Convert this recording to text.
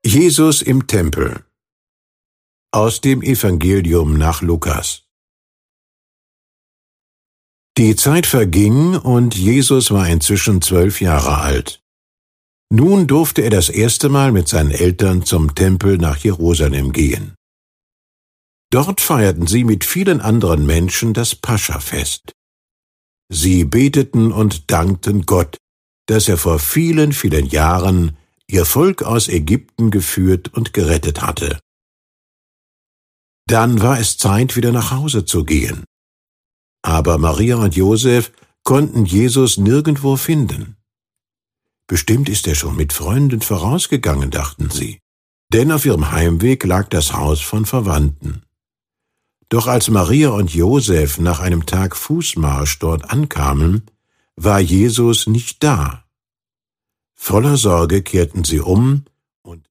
Jesus im Tempel. Aus dem Evangelium nach Lukas. Die Zeit verging, und Jesus war inzwischen 12 Jahre alt. Nun durfte er das erste Mal mit seinen Eltern zum Tempel nach Jerusalem gehen. Dort feierten sie mit vielen anderen Menschen das Paschafest. Sie beteten und dankten Gott, dass er vor vielen, vielen Jahren ihr Volk aus Ägypten geführt und gerettet hatte. Dann war es Zeit, wieder nach Hause zu gehen. Aber Maria und Josef konnten Jesus nirgendwo finden. Bestimmt ist er schon mit Freunden vorausgegangen, dachten sie, denn auf ihrem Heimweg lag das Haus von Verwandten. Doch als Maria und Josef nach einem Tag Fußmarsch dort ankamen, war Jesus nicht da. Voller Sorge kehrten sie um und